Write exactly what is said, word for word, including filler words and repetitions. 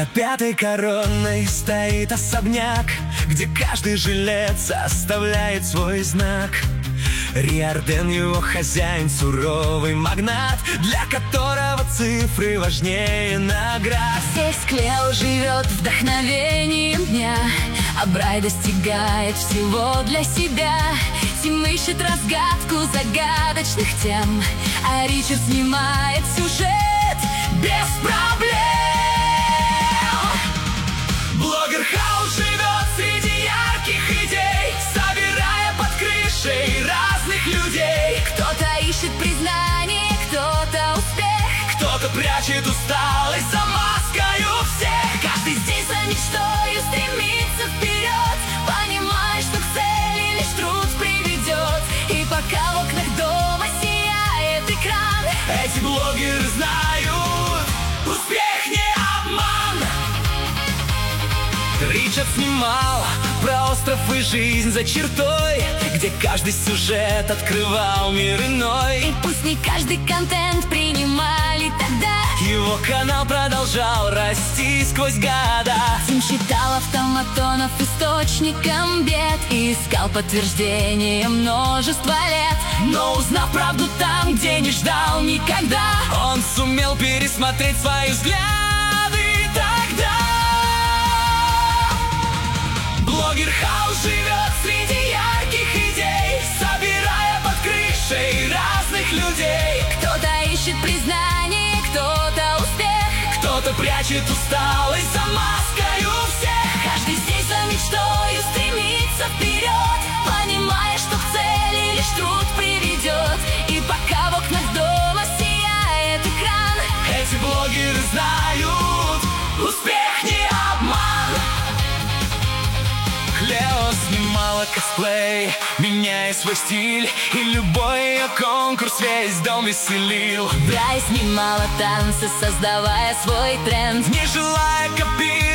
Над пятой короной стоит особняк, где каждый жилец оставляет свой знак. Риордан его хозяин, суровый магнат, для которого цифры важнее наград. Здесь Клео живет вдохновением дня, а Брай достигает всего для себя. Тим ищет разгадку загадочных тем, а Ричард снимает сюжет без проблем. Блогер Хаус живет среди ярких идей, собирая под крышей разных людей. Кто-то ищет признание, кто-то успех, кто-то прячет усталость за маскою всех. каждый здесь за мечтою стремится вперед, понимая, что к цели лишь труд приведет. И пока в окнах дома сияет экран, эти блогеры знают, успех не обман. Ричард снимал про остров и жизнь за чертой, где каждый сюжет открывал мир иной. И пусть не каждый контент принимали тогда, его канал продолжал расти сквозь года. Тим считал автоматонов источником бед и искал подтверждение множество лет. Но узнав правду там, где не ждал никогда, он сумел пересмотреть свои взгляды тогда. Блогер Хаус живет среди ярких идей, собирая под крышей разных людей. Кто-то ищет признание, кто-то успех, кто-то прячет усталость за маскою всех. каждый здесь за мечтою стремится вперед, понимая, что к цели лишь труд приведет. И пока в окнах дома сияет экран, эти блогеры знают, успех не обман. Клео снимала косплей, меняя свой стиль, и любой ее конкурс весь дом веселил. Брай снимала танцы, создавая свой тренд, не желая копировать